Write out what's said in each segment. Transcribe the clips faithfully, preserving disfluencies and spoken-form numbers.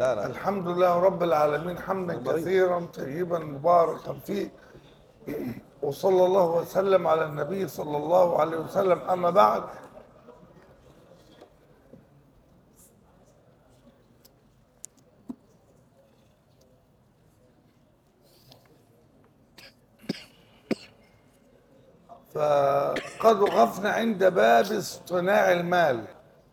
لا لا. الحمد لله رب العالمين حمدا كثيرا طيبا مباركا فيه، وصلى الله وسلم على النبي صلى الله عليه وسلم. أما بعد، فقد وقفنا عند باب اصطناع المال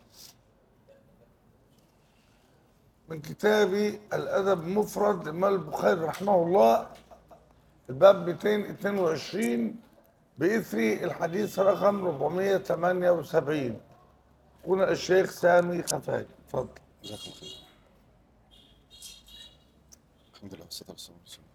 من كتاب الأدب المفرد للإمام البخاري رحمه الله، الباب مئتين واثنين وعشرين بإثر الحديث رقم أربعمائة وثمانية وسبعين. هنا الشيخ سامي خفاجي، اتفضل. جزاكم الله خير. الحمد لله والصلاة والسلام على رسول الله.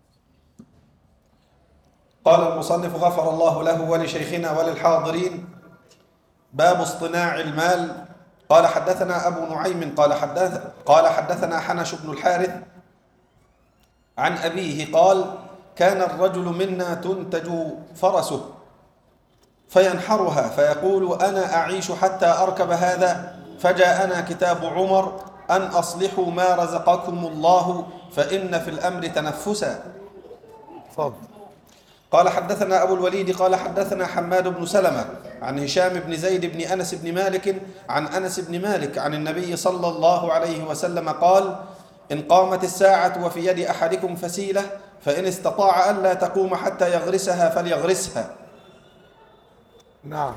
قال المصنف غفر الله له ولشيخنا وللحاضرين: باب اصطناع المال. قال حدثنا أبو نعيم قال حدث قال حدثنا حنش بن الحارث عن أبيه قال: كان الرجل منا تنتج فرسه فينحرها فيقول: أنا أعيش حتى أركب هذا، فجاءنا كتاب عمر أن أصلحوا ما رزقكم الله فإن في الأمر تنفسا. اتفضل. قال حدثنا أبو الوليد قال حدثنا حماد بن سلمة عن هشام بن زيد بن أنس بن مالك عن أنس بن مالك عن النبي صلى الله عليه وسلم قال: إن قامت الساعة وفي يد أحدكم فسيلة فإن استطاع ألا تقوم حتى يغرسها فليغرسها. نعم.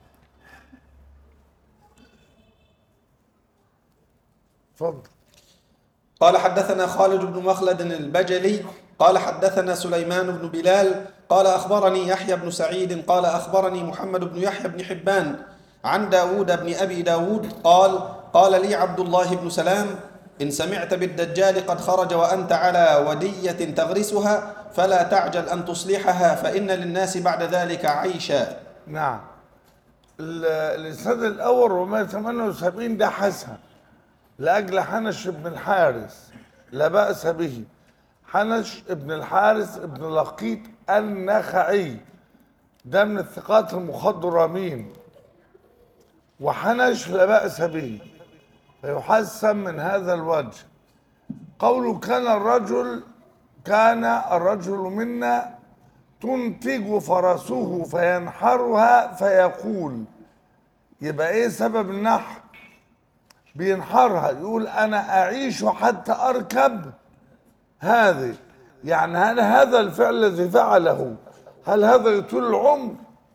اتفضل. قال حدثنا خالد بن مخلد البجلي قال حدثنا سليمان بن بلال قال أخبرني يحيى بن سعيد قال أخبرني محمد بن يحيى بن حبان عن داود بن أبي داود قال: قال لي عبد الله بن سلام: إن سمعت بالدجال قد خرج وأنت على ودية تغرسها فلا تعجل أن تصلحها فإن للناس بعد ذلك عيشا. نعم. ال- الإسناد الأول أربعمائة وثمانية وسبعين ده حسن لأجل حنش بن الحارث، لا بأس به. حنش بن الحارث بن لقيط النخعي ده من الثقات المخضرمين، وحنش لا بأس به، فيحسن من هذا الوجه. قوله كان الرجل كان الرجل منا تنتج فرسه فينحرها فيقول، يبقى ايه سبب النحر؟ بينحرها، يقول انا اعيش حتى اركب هذه. يعني هل هذا الفعل الذي فعله هل هذا يطول العمر؟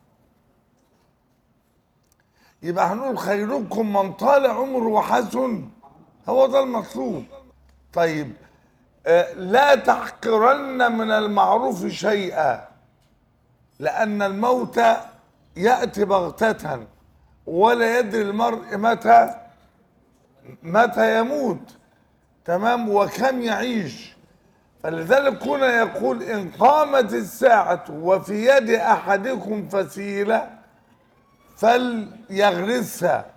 يبقى هنقول خيركم من طال عمره وحسن، هو ده المطلوب. طيب، آه، لا تحقرن من المعروف شيئا، لأن الموت يأتي بغتة ولا يدري المرء متى متى يموت، تمام، وكم يعيش. فلذلك كنا يقول: إن قامت الساعة وفي يد أحدكم فسيلة فليغرسها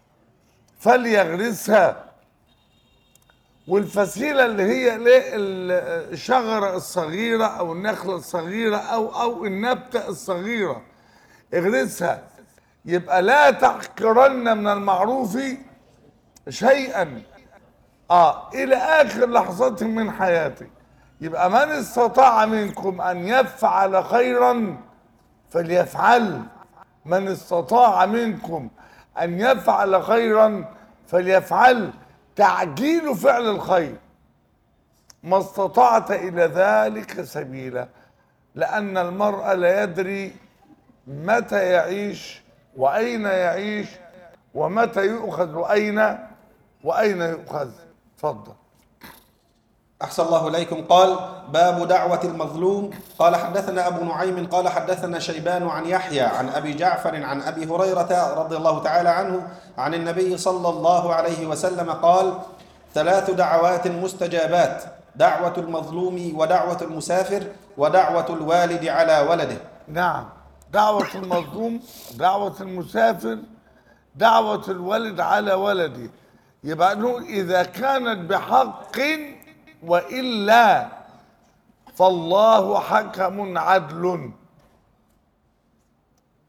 فليغرسها والفسيلة اللي هي الشجرة الصغيرة أو النخلة الصغيرة أو أو النبتة الصغيرة، اغرسها. يبقى لا تحقرن من المعروف شيئا اه الى اخر لحظات من حياتي. يبقى من استطاع منكم ان يفعل خيرا فليفعل، من استطاع منكم ان يفعل خيرا فليفعل. تعجيل فعل الخير ما استطعت الى ذلك سبيلا، لان المرء لا يدري متى يعيش واين يعيش ومتى يؤخذ واين واين يؤخذ. اتفضل. أحسن الله إليكم. قال: باب دعوة المظلوم. قال حدثنا أبو نعيم قال حدثنا شيبان عن يحيى عن أبي جعفر عن أبي هريرة رضي الله تعالى عنه عن النبي صلى الله عليه وسلم قال: ثلاث دعوات مستجابات: دعوة المظلوم ودعوة المسافر ودعوة الوالد على ولده. نعم. دعوة المظلوم، دعوة المسافر، دعوة الولد على ولده. يبقى نقول إذا كانت بحق وإلا فالله حكم عدل.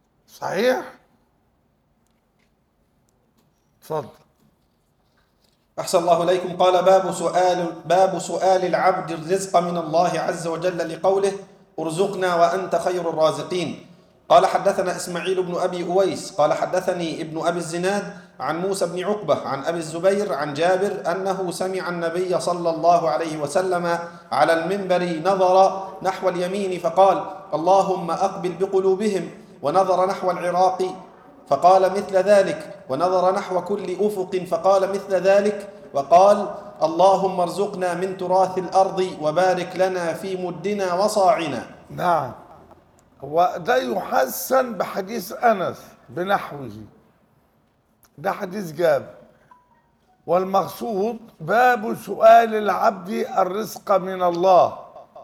صحيح؟ اتفضل. أحسن الله إليكم. قال باب سؤال باب سؤال العبد الرزق من الله عز وجل لقوله ارزقنا وأنت خير الرازقين. قال حدثنا إسماعيل بن أبي أويس قال حدثني ابن أبي الزناد عن موسى بن عقبة عن أبي الزبير عن جابر أنه سمع النبي صلى الله عليه وسلم على المنبر نظر نحو اليمين فقال اللهم أقبل بقلوبهم، ونظر نحو العراق فقال مثل ذلك، ونظر نحو كل أفق فقال مثل ذلك، وقال اللهم ارزقنا من تراث الأرض وبارك لنا في مدنا وصاعنا. نعم. وده يحسن بحديث أنس بنحوه، ده حديث جابر. والمقصود باب سؤال العبد الرزق من الله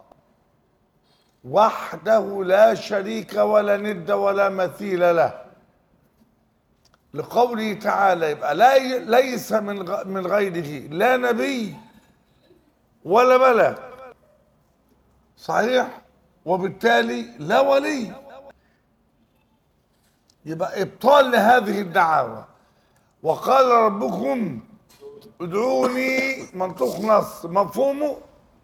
وحده لا شريك ولا ند ولا مثيل له، لقوله تعالى. يبقى لا ليس من من غيره لا نبي ولا ملك، صحيح؟ وبالتالي لا ولي. يبقى ابطال لهذه الدعاوى. وقال ربكم ادعوني، منطوق نص مفهومه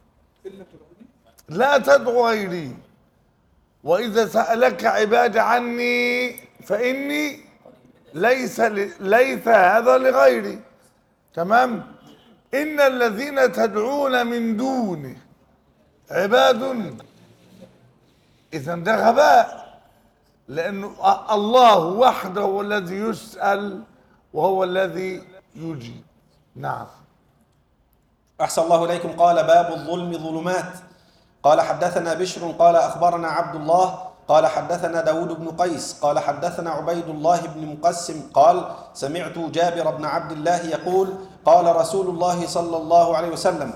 لا تدعو غيري، واذا سالك عبادي عني فاني ليس ليس هذا لغيري. تمام. ان الذين تدعون من دونه عباد، اذا ده غباء، لانه الله وحده هو الذي يسال وهو الذي يجيب. نعم. أحسن الله إليكم. قال باب الظلم ظلمات. قال حدثنا بشر قال أخبرنا عبد الله قال حدثنا داود بن قيس قال حدثنا عبيد الله بن مقسم قال سمعت جابر بن عبد الله يقول قال رسول الله صلى الله عليه وسلم.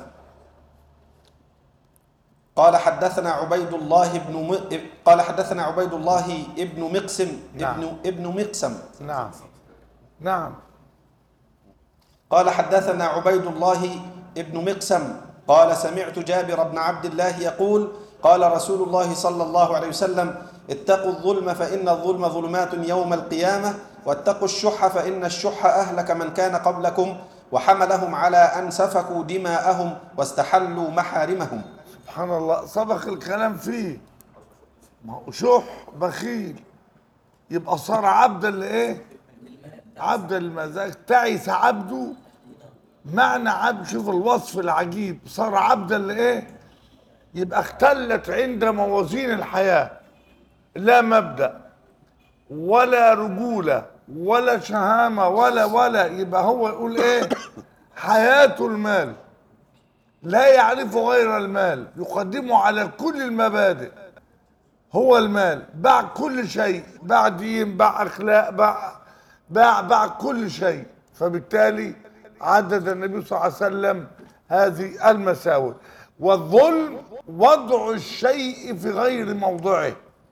قال حدثنا عبيد الله بن م... قال حدثنا عبيد الله ابن مقسم نعم. ابن ابن مقسم نعم. نعم. قال حدثنا عبيد الله ابن مقسم قال سمعت جابر بن عبد الله يقول قال رسول الله صلى الله عليه وسلم اتقوا الظلم فإن الظلم ظلمات يوم القيامة، واتقوا الشح فإن الشح أهلك من كان قبلكم وحملهم على أن سفكوا دماءهم واستحلوا محارمهم. سبحان الله، سبق الكلام فيه. ما هو شح بخيل، يبقى صار عبدا لايه؟ عبدا للمزاج. تعس عبده، معنى عبد، شوف الوصف العجيب، صار عبدا لايه؟ يبقى اختلت عند موازين الحياه، لا مبدا ولا رجوله ولا شهامه ولا ولا يبقى هو يقول ايه؟ حياته المال، لا يعرف غير المال، يقدمه على كل المبادئ. هو المال، باع كل شيء، باع دين، باع اخلاق، باع باع باع كل شيء. فبالتالي عدد النبي صلى الله عليه وسلم هذه المساوئ. والظلم وضع الشيء في غير موضعه،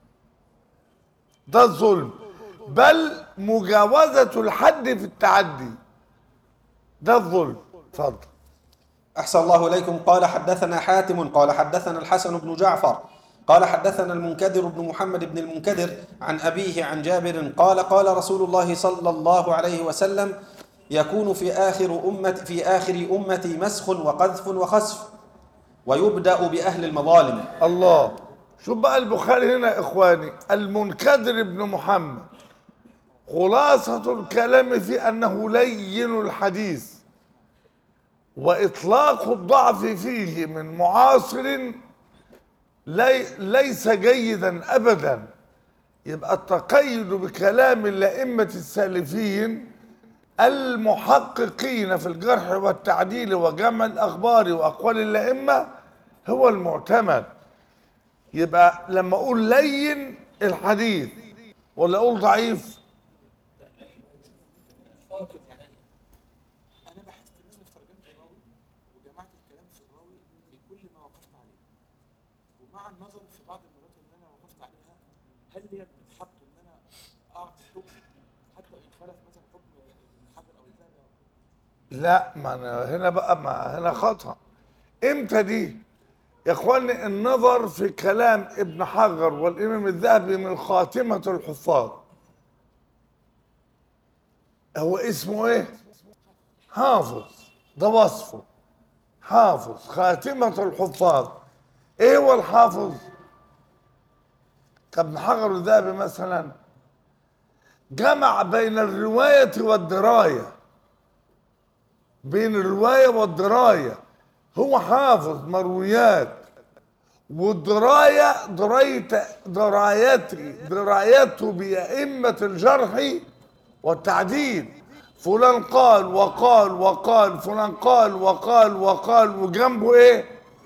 ده الظلم، بل مجاوزة الحد في التعدي، ده الظلم. اتفضل. أحسن الله إليكم. قال حدثنا حاتم قال حدثنا الحسن بن جعفر قال حدثنا المنكدر بن محمد بن المنكدر عن أبيه عن جابر قال قال رسول الله صلى الله عليه وسلم يكون في آخر أمة في آخر أمتي مسخ وقذف وخسف ويبدأ بأهل المظالم. الله. شوف بقى البخاري هنا يا إخواني، المنكدر بن محمد خلاصة الكلام في أنه لين الحديث، وإطلاق الضعف فيه من معاصر لي ليس جيدا أبدا. يبقى التقيد بكلام الأئمة السالفين المحققين في الجرح والتعديل وجمع الأخبار وأقوال الأئمة هو المعتمد. يبقى لما أقول لين الحديث ولا أقول ضعيف؟ مع النظر في بعض المرات اللي انا وقفت عليها، هل هي بتتحط ان انا اعطي حكم حتى ان خالف مثلا حكم ابن حجر او الذهبي؟ لا، ما أنا هنا بقى، ما هنا خطأ. امتى دي؟ يا اخواني النظر في كلام ابن حجر والامام الذهبي من خاتمة الحفاظ. هو اسمه ايه؟ حافظ. ده وصفه حافظ خاتمة الحفاظ. ايه هو الحافظ؟ كابن حجر الذهبي مثلا جمع بين الرواية والدراية، بين الرواية والدراية. هو حافظ مرويات، والدراية دراية درايته درايته بأئمة الجرح والتعديل. فلان قال وقال وقال، فلان قال وقال وقال، وجنبه ايه؟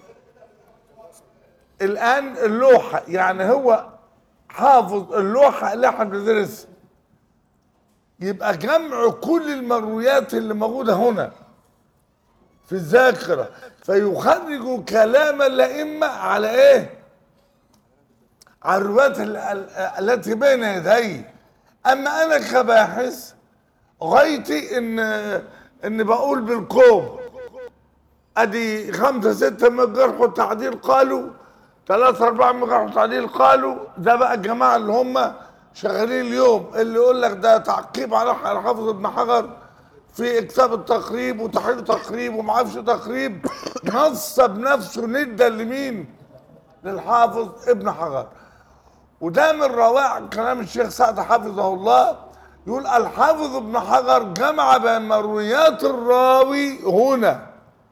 الآن اللوحة، يعني هو حافظ اللوحة اللي احنا بندرسها. يبقى جمع كل المرويات اللي موجودة هنا في الذاكرة، فيخرج كلام الأئمة على ايه؟ على الروايات التي بين يديه. اما انا كباحث غايتي ان ان بقول بالكوم ادي خمسة ستة من الجرح والتعديل قالوا، ثلاثة أربعة من الجرح والتعديل قالوا. ده بقى الجماعة اللي هم شغالين اليوم، اللي يقول لك ده تعقيب على حافظ ابن حجر في كتاب التقريب وتحرير تقريب وما اعرفش تقريب، نصب نفسه ندا لمين؟ للحافظ ابن حجر. وده من روائع كلام الشيخ سعد حفظه الله، يقول الحافظ ابن حجر جمع بين مرويات الراوي هنا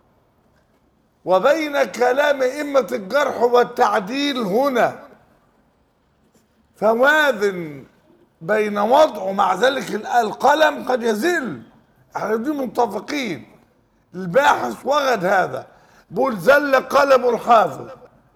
وبين كلام ائمة الجرح والتعديل هنا، فوازن بين وضعه. مع ذلك القلم قد يزل، احنا دي متفقين. الباحث وجد هذا، بقول زل قلم الحافظ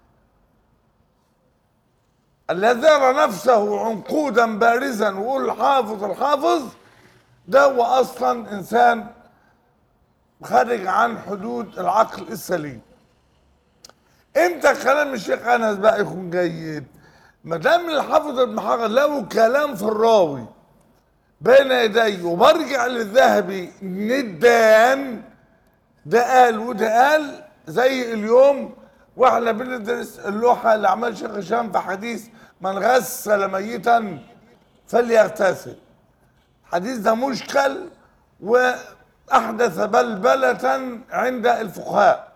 الذي يرى نفسه عنقودا بارزا ويقول الحافظ الحافظ، ده هو اصلا انسان خارج عن حدود العقل السليم. امتى كلام الشيخ انس بقى يكون جيد؟ ما دام الحافظ ابن حجر له كلام في الراوي بين يديه وبرجع للذهبي ندان، ده قال وده قال. زي اليوم واحنا بندرس اللوحه اللي عملها الشيخ هشام في حديث من غسل ميتا فليغتسل. الحديث ده مشكل واحدث بلبله عند الفقهاء.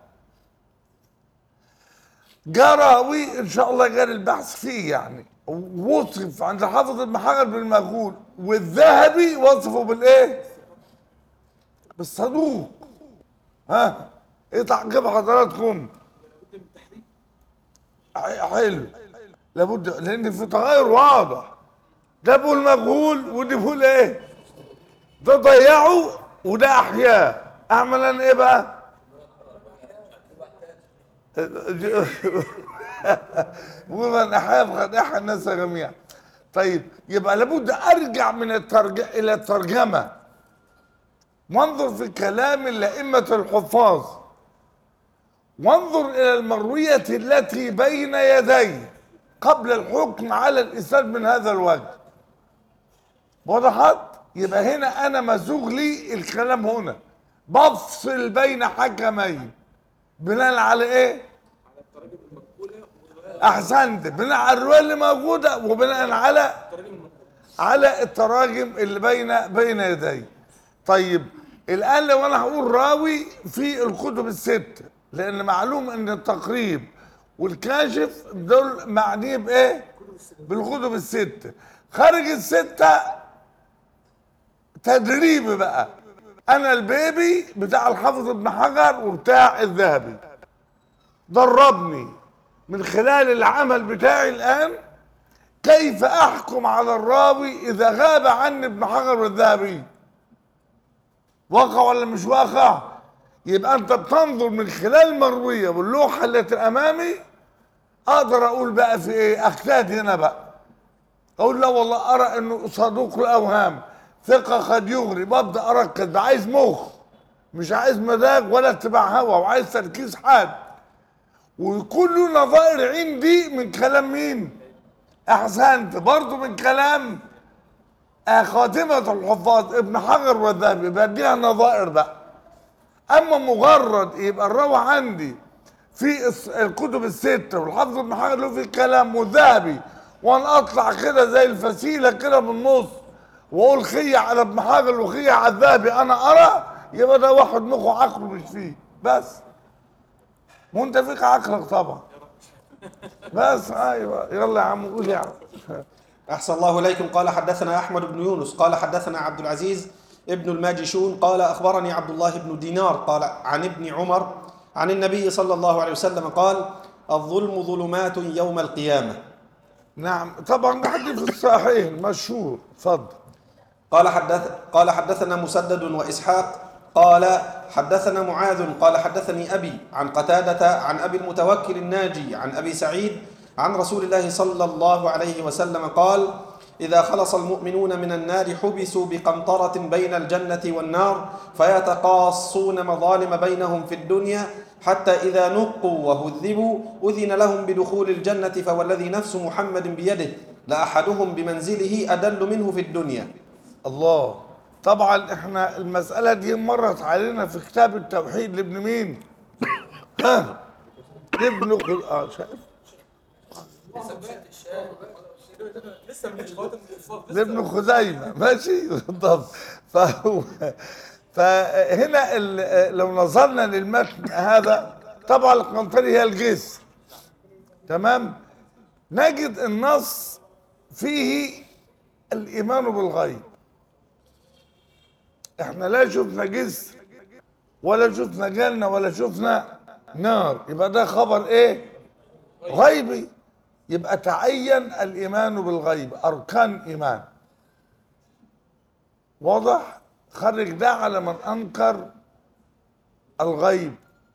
جاء راوي ان شاء الله جاري البحث فيه، يعني وصف عند حافظ ابن حجر بالمجهول، والذهبي وصفه بالايه؟ بالصدوق. ها ايه تعقيب حضراتكم؟ حلو، لابد، لان في تغير واضح. ده بيقول مجهول ودي بيقول ايه؟ ده ضيعه وده احياه. اعمل انا ايه بقى؟ ومن احيا فقد احيا الناس جميعا. طيب يبقى لابد ارجع من الترج... الى الترجمه وانظر في كلام الائمه الحفاظ، وانظر الى المرويه التي بين يدي قبل الحكم على الاسناد من هذا الوجه. وضحت؟ يبقى هنا انا مزوغ لي الكلام، هنا بفصل بين حكمين بناء على ايه؟ احسنت، بناء على الروايه اللي موجوده وبناء على على التراجم اللي بين بين يدي. طيب الان لو انا هقول راوي في الكتب السته، لان معلوم ان التقريب والكاشف دول معنيه بايه؟ بالكتب السته. خارج السته تدريبي بقى، انا البيبي بتاع الحافظ ابن حجر وبتاع الذهبي، دربني من خلال العمل بتاعي الان كيف احكم على الراوي اذا غاب عني ابن حجر والذهبي. واقع ولا مش واقع؟ يبقى انت بتنظر من خلال المرويه واللوحه التي امامي، اقدر اقول بقى في ايه؟ اجتهد هنا بقى، اقول لا والله ارى انه صدوق الاوهام، ثقه قد يغري، ببدا اركز. ده عايز مخ، مش عايز مزاج ولا اتباع هوا، وعايز تركيز حاد. ويكون له نظائر عندي من كلام مين؟ احسنت، برضه من كلام خاتمة الحفاظ ابن حجر والذهبي، بديها نظائر بقى. اما مجرد يبقى الروى عندي في الكتب الستة والحافظ ابن حجر له في كلام والذهبي، وانا اطلع كده زي الفسيلة كده بالنص واقول خية على ابن حجر وخية على الذهبي، انا ارى يبقى ده واحد مخه عقله مش فيه بس. وانت فيك عقلك طبعا. بس ايوه يلا يا عم قول يا عم. أحسن الله إليكم. قال حدثنا أحمد بن يونس قال حدثنا عبد العزيز ابن الماجشون قال أخبرني عبد الله بن دينار قال عن ابن عمر عن النبي صلى الله عليه وسلم قال الظلم ظلمات يوم القيامة. نعم طبعا ده حديث في الصحيح مشهور. اتفضل. قال حدث قال حدثنا مسدد وإسحاق قال حدثنا معاذ قال حدثني أبي عن قتادة عن أبي المتوكل الناجي عن أبي سعيد عن رسول الله صلى الله عليه وسلم قال إذا خلص المؤمنون من النار حبسوا بقنطرة بين الجنة والنار فيتقاصون مظالم بينهم في الدنيا حتى إذا نقوا وهذبوا أذن لهم بدخول الجنة فوالذي نفس محمد بيده لأحدهم بمنزله أدل منه في الدنيا. الله. طبعا احنا المسألة دي مرت علينا في كتاب التوحيد لابن مين؟ ها؟ لابن خل... اه شايف؟ لسه من خواتم الكفار لابن خزيمة ماشي طب فهو فهنا ال... لو نظرنا للمتن هذا طبعا القنطري هي الجسر تمام. نجد النص فيه الإيمان بالغيب. احنا لا شفنا جسر ولا شفنا جنة ولا شفنا نار، يبقى ده خبر ايه؟ غيبي. يبقى تعين الإيمان بالغيب، أركان إيمان. واضح؟ خرج ده على من أنكر الغيب.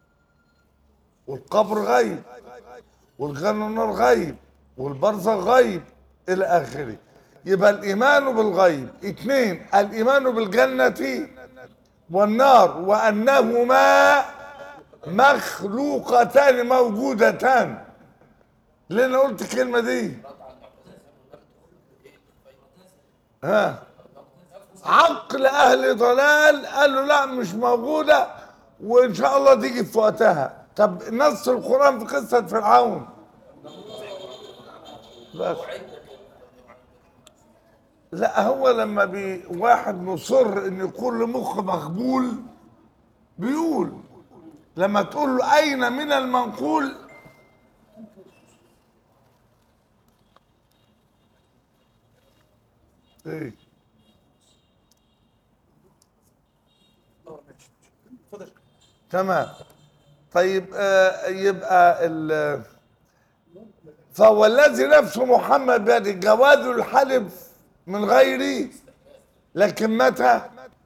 والقبر غيب، والجنة والنار غيب، والبرزخ غيب إلى آخره. يبقى الإيمان بالغيب. اثنين الإيمان بالجنة والنار وأنهما مخلوقتان موجودتان. ليه أنا قلت الكلمة دي؟ ها عقل أهل ضلال قال له لا مش موجودة وإن شاء الله تيجي في وقتها. طب نص القرآن في قصة فرعون بس. لا هو لما بي واحد مصر ان يكون له مخ مخبول بيقول، لما تقول له اين من المنقول ايه تمام. طيب آه يبقى ال فهو الذي نفس محمد بيده جواز الحلف من غيري، لكن متى؟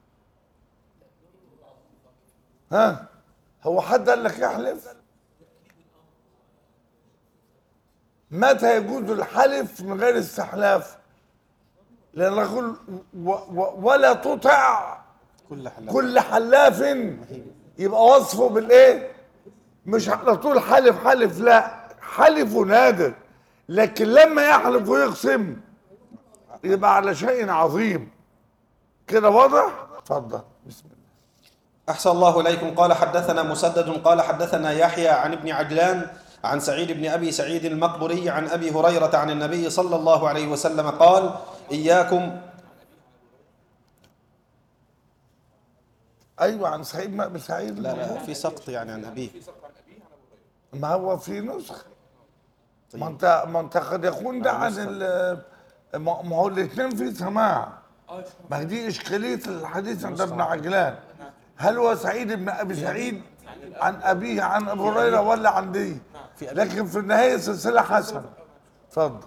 ها هو حد قال لك يحلف؟ متى يجوز الحلف من غير استحلاف؟ لأن يقول ولا تطع كل حلاف كل حلاف، يبقى وصفه بالايه؟ مش على طول حلف حلف، لا حلف نادر، لكن لما يحلف ويقسم يبقى على شيء عظيم. كده واضح؟ اتفضل. بسم الله. أحسن الله إليكم. قال حدثنا مسدد قال حدثنا يحيى عن ابن عجلان عن سعيد بن أبي سعيد المقبري عن أبي هريرة عن النبي صلى الله عليه وسلم قال إياكم. ايوه عن سعيد بن ابي سعيد. لا لا في سقط يعني عن أبيه. ما هو في نسخ. ما انت ما انت قد يكون ده عن ال ما هو الاثنين في سماع. ما دي اشكاليه الحديث عند ابن عجلان. هل هو سعيد بن ابي سعيد عن ابيه عن ابو هريره ولا عن دي؟ لكن في النهايه سلسله حسنه. اتفضل.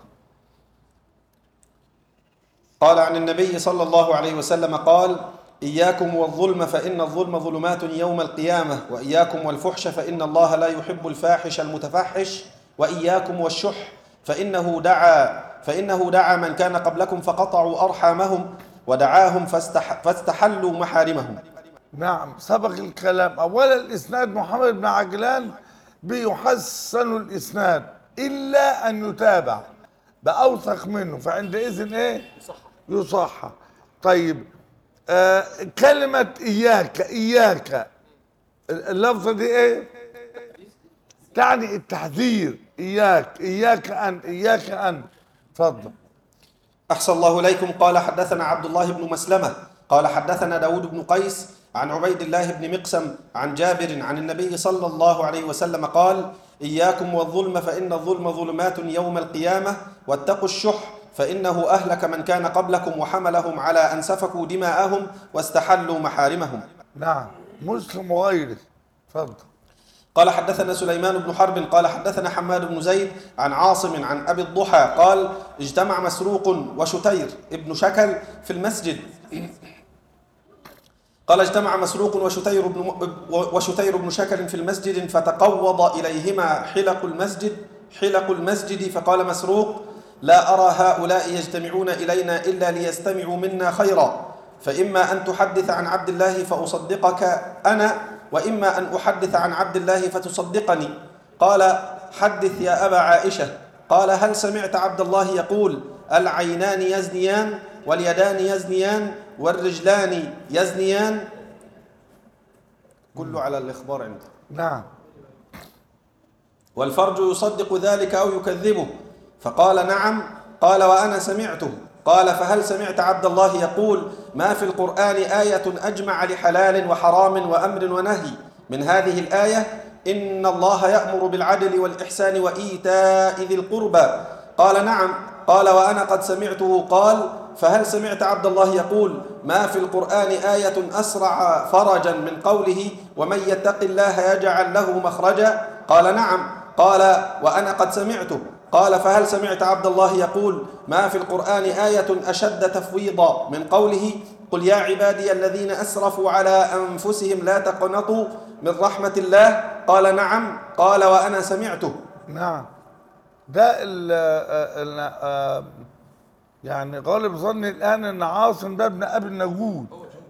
قال عن النبي صلى الله عليه وسلم قال إياكم والظلم فإن الظلم ظلمات يوم القيامة وإياكم والفحش فإن الله لا يحب الفاحش المتفحش وإياكم والشح فإنه دعا فإنه دعا من كان قبلكم فقطعوا أرحامهم ودعاهم فاستح فاستحلوا محارمهم. نعم سبق الكلام. أولا الإسناد محمد بن عجلان بيحسن الإسناد إلا أن يتابع بأوثق منه، فعندئذ إيه؟ يصحح. طيب آه كلمة إياك إياك اللفظة دي إيه؟ تعني التحذير. إياك إياك أن إياك أن. اتفضل. أحسن الله إليكم. قال حدثنا عبد الله بن مسلمة قال حدثنا داود بن قيس عن عبيد الله بن مقسم عن جابر عن النبي صلى الله عليه وسلم قال: إياكم والظلم فإن الظلم ظلمات يوم القيامة، واتقوا الشح فإنه أهلك من كان قبلكم وحملهم على أن سفكوا دماءهم واستحلوا محارمهم. نعم. مسلم وغيره. اتفضل. قال حدثنا سليمان بن حرب قال حدثنا حماد بن زيد عن عاصم عن أبي الضحى قال: اجتمع مسروق وشتير ابن شكل في المسجد. قال: اجتمع مسروق وشتير بن وشتير بن شكل في المسجد فتقوض إليهما حلق المسجد حلق المسجد فقال مسروق: لا أرى هؤلاء يجتمعون إلينا إلا ليستمعوا منا خيرا، فإما أن تحدث عن عبد الله فأصدقك أنا، وإما أن أحدث عن عبد الله فتصدقني. قال: حدث يا أبا عائشة. قال: هل سمعت عبد الله يقول: العينان يزنيان واليدان يزنيان والرجلان يزنيان؟ كله على الإخبار عنده. نعم. والفرج يصدق ذلك أو يكذبه؟ فقال: نعم. قال: وأنا سمعته. قال: فهل سمعت عبد الله يقول: ما في القرآن آية أجمع لحلال وحرام وأمر ونهي من هذه الآية: إن الله يأمر بالعدل والإحسان وإيتاء ذي القربى؟ قال: نعم. قال: وأنا قد سمعته. قال: فهل سمعت عبد الله يقول: ما في القرآن آية أسرع فرجا من قوله: ومن يتق الله يجعل له مخرجا؟ قال: نعم. قال: وأنا قد سمعته. قال: فهل سمعت عبد الله يقول: ما في القرآن آية أشد تفويضا من قوله: قل يا عبادي الذين أسرفوا على أنفسهم لا تقنطوا من رحمة الله؟ قال: نعم. قال: وأنا سمعته. نعم. ده ال ال يعني غالب ظني الآن أن عاصم ده ابن أبي النجود،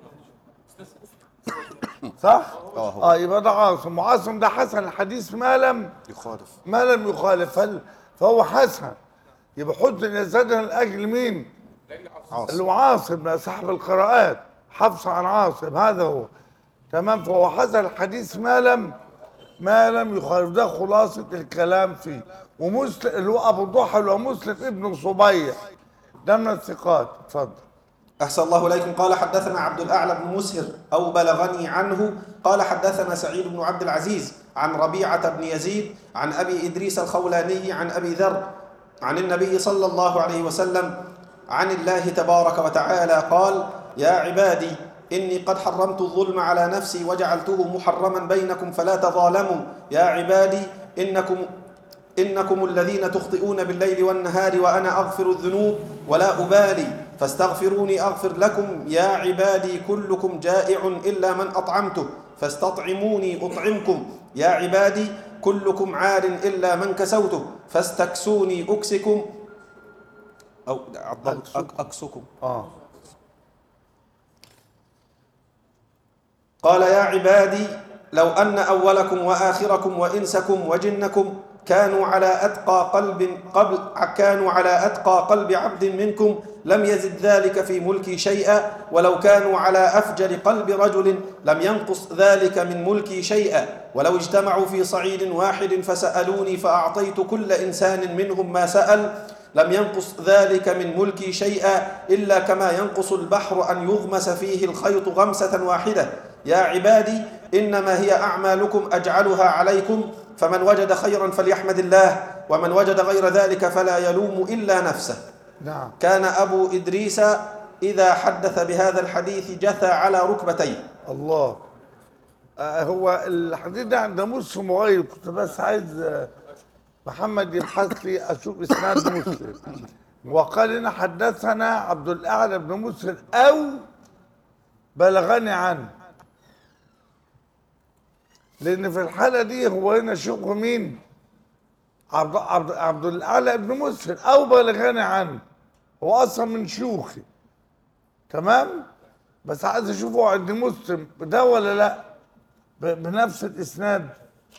صح؟ اه يبقى ده عاصم، وعاصم ده حسن الحديث ما لم يخالف ما لم يخالف، فهو حسن. يبقى حط الإسناد لأجل مين؟ عاصم. اللي هو عاصم صاحب القراءات، حفص عن عاصم، هذا هو. تمام. فهو حسن الحديث ما لم ما لم يخالف. ده خلاصة الكلام فيه. ومسلم اللي هو أبو الضحى اللي هو مسلم ابن صبيح، ده من الثقات. اتفضل. أحسن الله إليكم. قال: حدثنا عبد الأعلى بن مسهر أو بلغني عنه قال: حدثنا سعيد بن عبد العزيز عن ربيعة بن يزيد عن أبي إدريس الخولاني عن أبي ذر عن النبي صلى الله عليه وسلم عن الله تبارك وتعالى قال: يا عبادي إني قد حرمت الظلم على نفسي وجعلته محرما بينكم فلا تظالموا. يا عبادي إنكم إنكم الذين تخطئون بالليل والنهار وأنا أغفر الذنوب ولا أبالي فاستغفروني أغفر لكم. يا عبادي كلكم جائع إلا من أطعمته فاستطعموني أطعمكم. يا عبادي كلكم عار إلا من كسوته فاستكسوني أكسكم أو أكسكم. آه. قال: يا عبادي لو أن أولكم وآخركم وإنسكم وجنكم كانوا على أتقى قلب قبل كانوا على أتقى قلب عبد منكم لم يزد ذلك في ملكي شيئا، ولو كانوا على أفجر قلب رجل لم ينقص ذلك من ملكي شيئا، ولو اجتمعوا في صعيد واحد فسألوني فأعطيت كل إنسان منهم ما سأل لم ينقص ذلك من ملكي شيئا إلا كما ينقص البحر أن يغمس فيه الخيط غمسة واحدة. يا عبادي إنما هي أعمالكم أجعلها عليكم، فمن وجد خيرا فليحمد الله، ومن وجد غير ذلك فلا يلوم إلا نفسه. نعم. كان أبو إدريس إذا حدث بهذا الحديث جثى على ركبتيه. الله. آه هو الحديث ده عند مسلم وغيره، كنت بس عايز آه محمد يبحث لي أشوف إسناد مسلم. وقال لنا حدثنا عبد الأعلى بن مسلم أو بلغني عنه، لأن في الحالة دي هو هنا شيخه مين؟ عبد عبد عبد الأعلى بن مسلم أو بلغني عنه، هو أصلا من شيوخي. تمام؟ بس عايز أشوفه عند مسلم ده ولا لأ؟ بنفس الإسناد.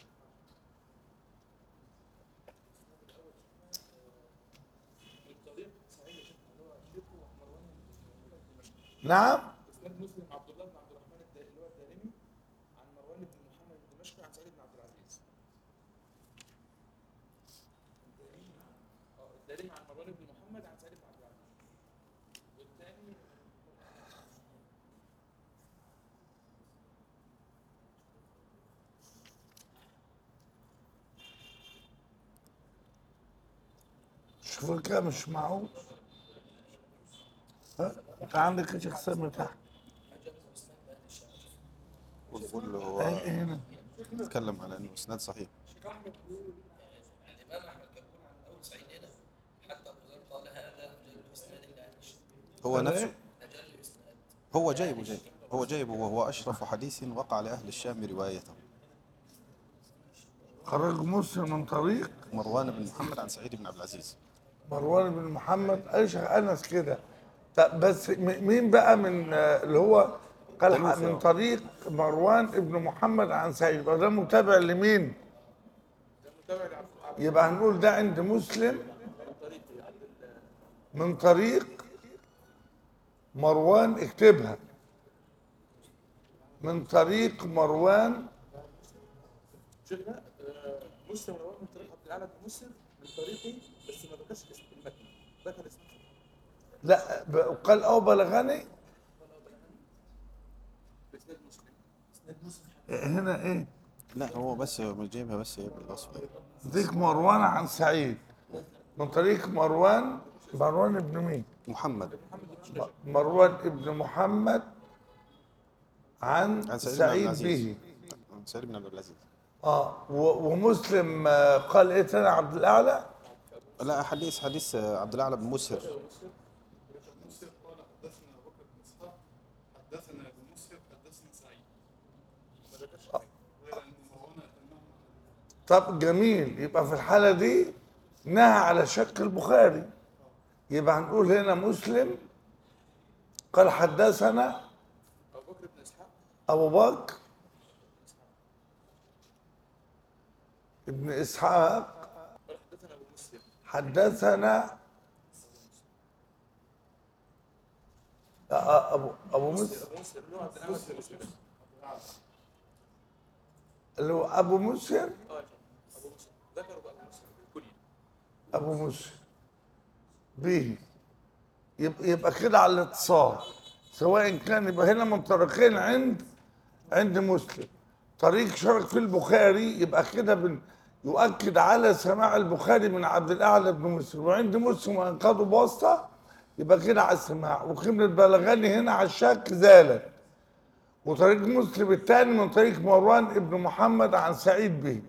نعم. اسناد مسلم عبد الله بن عبد الرحمن اللي هو الدارمي عن مروان بن محمد الدمشقي عن سعيد بن عبد العزيز. اه الدارمي عن مروان بن محمد عن سعيد بن عبد العزيز. والثاني شوف كده مش معقول. ها؟ انت عندك ايش اقسام تحت؟ والكل هو ايه هنا؟ اتكلم على انه اسناد صحيح. الإمام أحمد كان بيقول عن أول سعيد هنا حتى أبو ذر قال هذا أجل إسناد لعائشة. هو نفسه أجل إسناد. هو جايبه جايب هو جايبه وهو اشرف حديث وقع لأهل الشام روايته. خرج مسلم من طريق مروان بن محمد عن سعيد بن عبد العزيز. مروان بن محمد ايش انس كده. طب بس م- مين بقى من آه، اللي هو قال ح- من طريق مروان ابن محمد عن سعيد، يبقى ده متابع لمين؟ يبقى هنقول ده عند مسلم من طريق مروان، اكتبها من طريق مروان. شيخنا آه، مسلم رواه من طريق عبد الاعلى بن مسلم من طريقي، بس ما ذكرش اسم المتن، ذكر اسم لا ب- قال او بلغني باسناد مسلم. اسناد مسلم هنا ايه؟ لا هو بس جايبها بس هي بالاصل. ذيك مروان عن سعيد من طريق مروان. مروان ابن مين؟ محمد مروان ابن محمد عن عن سعيد بن عبد سعيد العزيز. به. عن سعيد بن عبد العزيز. اه و- ومسلم آه، قال ايه تاني عبد الاعلى؟ لا حديث حديث عبد الاعلى بن مسهر. مسهر قال حدثنا بكر بن اسحاق حدثنا ابن مسهر حدثنا سعيد. ما ذكرش غير ان مروان اتمه. طب جميل، يبقى في الحالة دي نهى على شك البخاري. يبقى هنقول هنا مسلم قال حدثنا ابو بكر بن اسحاق أبو بكر ابن إسحاق قال حدثنا ابو مسلم حدثنا أ- أ- أبو أبو مسلم ابو مسلم اللي هو عبد الاعلى بن مسلم. اللي هو أبو مسلم. اه يا شيخ. ابو مسلم ذكروا بقى ابو مسلم بالكنيه. أبو مسلم به. يبقى, يبقى كده على الاتصال، سواء كان يبقى هنا من طريقين عند عند مسلم، طريق شرك في البخاري، يبقى كده بن يؤكد على سماع البخاري من عبد الاعلى بن مسلم، وعند مسلم وانقذوا بواسطه، يبقى كده على السماع. وقيمه البلغاني هنا على الشك زالت. وطريق مسلم الثاني من طريق مروان ابن محمد عن سعيد به.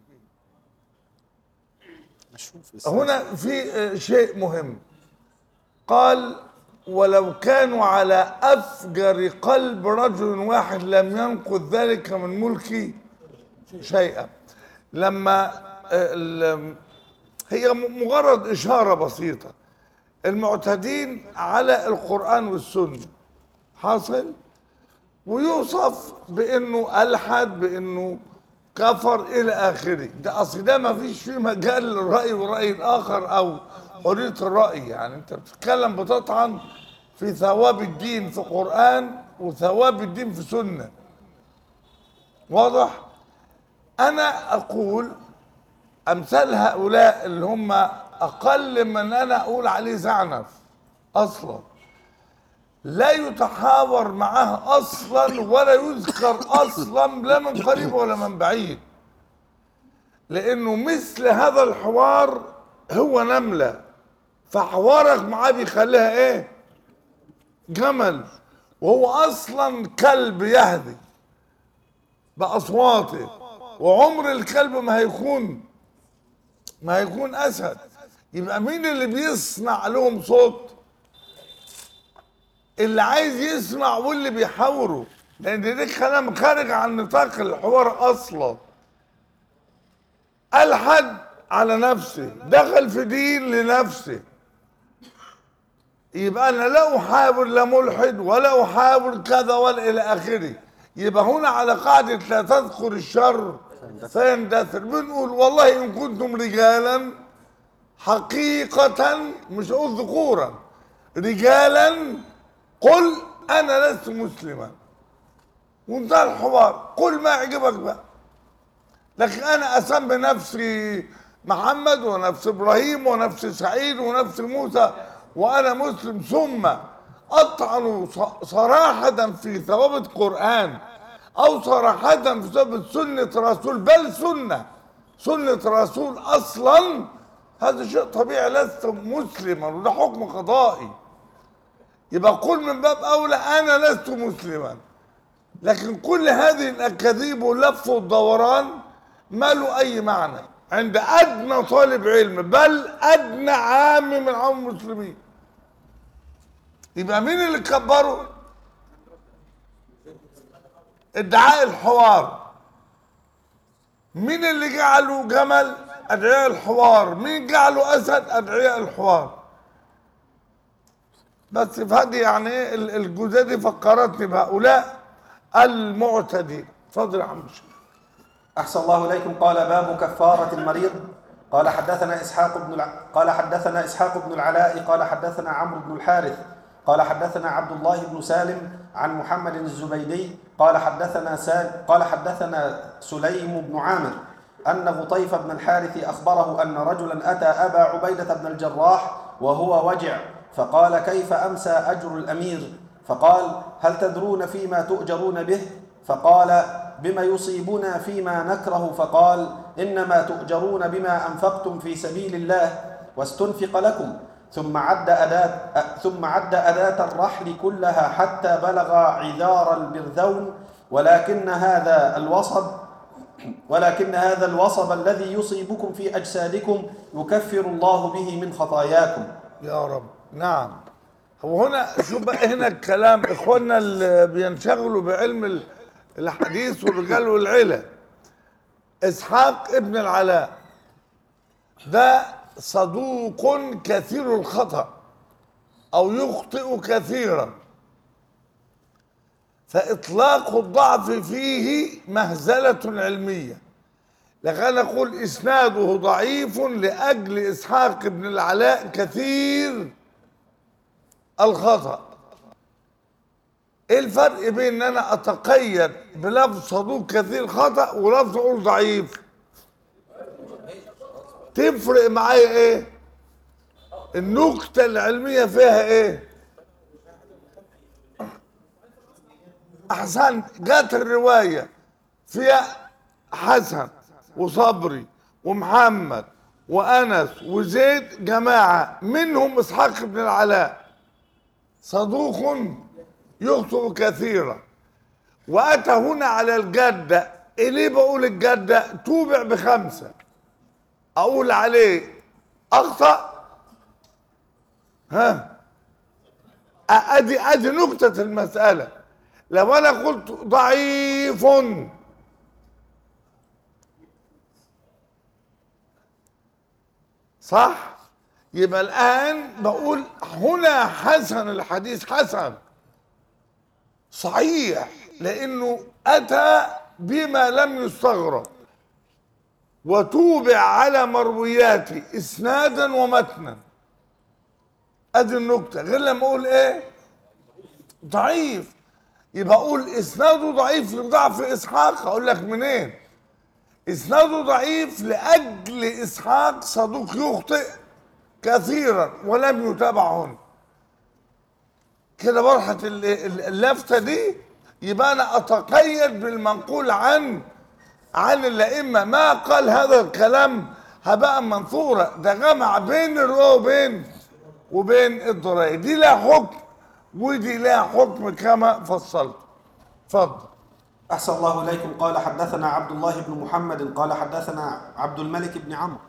نشوف هنا في آه، شيء مهم، قال ولو كانوا على أفجر قلب رجل واحد لم ينقض ذلك من ملكي شيئا. لما آه، ال- هي م- مجرد إشارة بسيطة، المعتدين على القرآن والسنة حاصل، ويوصف بأنه ألحد، بأنه كفر إلى آخره. ده أصل ده ما فيش فيه مجال للرأي والرأي الآخر أو حرية الرأي. يعني أنت بتتكلم بتطعن في ثواب الدين في قرآن وثواب الدين في سنة. واضح؟ أنا أقول أمثال هؤلاء اللي هم أقل من أنا أقول عليه زعنف أصلا، لا يتحاور معاه أصلا ولا يذكر أصلا لا من قريب ولا من بعيد، لأنه مثل هذا الحوار هو نملة، فحوارك معاه بيخليها إيه؟ جمل، وهو أصلا كلب يهدي بأصواته، وعمر الكلب ما هيكون ما هيكون أسد. يبقى مين اللي بيصنع لهم صوت؟ اللي عايز يسمع واللي بيحاوره، لأن ده كلام خارج عن نطاق الحوار أصلا. ألحد على نفسه، دخل في دين لنفسه. يبقى أنا لا أحاول لا ملحد ولا أحاول كذا ولا إلى آخره. يبقى هنا على قاعدة لا تذكر الشر فيندثر، بنقول والله إن كنتم رجالا حقيقة، مش أقول ذكورا، رجالا قل أنا لست مسلما، وانتهى الحوار. قل ما يعجبك بقى، لكن أنا أسمي نفسي محمد ونفس إبراهيم ونفس سعيد ونفس موسى وأنا مسلم، ثم أطعن صراحة في ثوابت قرآن أو صراحة في ثوابت سنة رسول، بل سنة سنة رسول أصلا، هذا شيء طبيعي، لست مسلما وده حكم قضائي. يبقى قل من باب اولى انا لست مسلما. لكن كل هذه الاكاذيب واللف والدوران ما له اي معنى عند ادنى طالب علم، بل ادنى عام من عام المسلمين. يبقى مين اللي كبره؟ ادعاء الحوار. مين اللي جعله جمل؟ ادعياء الحوار. مين جعله اسد؟ ادعياء الحوار. بس فهذه يعني ايه الجزئيه دي فكرتني بهؤلاء المعتدين. اتفضل يا عم الشيخ. أحسن الله إليكم. قال باب كفارة المريض. قال حدثنا إسحاق بن الع... قال حدثنا إسحاق بن العلاء قال حدثنا عمرو بن الحارث قال حدثنا عبد الله بن سالم عن محمد الزبيدي قال حدثنا سال... قال حدثنا سليم بن عامر أن غطيف بن الحارث أخبره أن رجلا أتى أبا عبيدة بن الجراح وهو وجع، فقال: كيف أمسى أجر الأمير؟ فقال: هل تدرون فيما تؤجرون به؟ فقال: بما يصيبنا فيما نكره. فقال: إنما تؤجرون بما أنفقتم في سبيل الله واستنفق لكم. ثم عد أداة ثم عد أداة الرحل كلها حتى بلغ عذار البرذون، ولكن هذا الوصب ولكن هذا الوصب الذي يصيبكم في أجسادكم يكفر الله به من خطاياكم. يا رب. نعم. هو هنا شوف بقى هنا الكلام اخواننا اللي بينشغلوا بعلم الحديث والرجال والعلة. اسحاق ابن العلاء ده صدوق كثير الخطأ او يخطئ كثيرا، فاطلاق الضعف فيه مهزلة علمية. لكن نقول اسناده ضعيف لاجل اسحاق بن العلاء كثير الخطأ. ايه الفرق بين ان انا اتقيد بلفظ صدوق كثير خطأ ولفظ اقول ضعيف؟ تفرق معايا ايه؟ النكتة العلمية فيها ايه؟ احسن جات الرواية فيها حسن وصبري ومحمد وانس وزيد جماعة منهم اسحاق بن العلاء صدوق يخطئ كثيرا، واتى هنا على الجدة. ليه بقول الجدة؟ توبع بخمسة، اقول عليه اخطأ؟ ها ادي ادي نكتة المسألة. لو انا قلت ضعيف صح، يبقى الان بقول هنا حسن الحديث، حسن صحيح لانه اتى بما لم يستغرب وتوبع على مروياته اسنادا ومتنا. ادي النكته. غير لما اقول ايه؟ ضعيف. يبقى اقول اسناده ضعيف لضعف اسحاق. اقول لك منين؟ اسناده ضعيف لاجل اسحاق صدوق يخطئ كثيرا ولم يتابع هنا. كده برحت اللفته دي. يبقى انا اتقيد بالمنقول عن عن الائمه. ما قال هذا الكلام هباء منثورا، ده جمع بين الروايه وبين وبين الدرايه. دي لها حكم ودي لها حكم كما فصلت. اتفضل. أحسن الله إليكم. قال حدثنا عبد الله بن محمد قال حدثنا عبد الملك بن عمرو.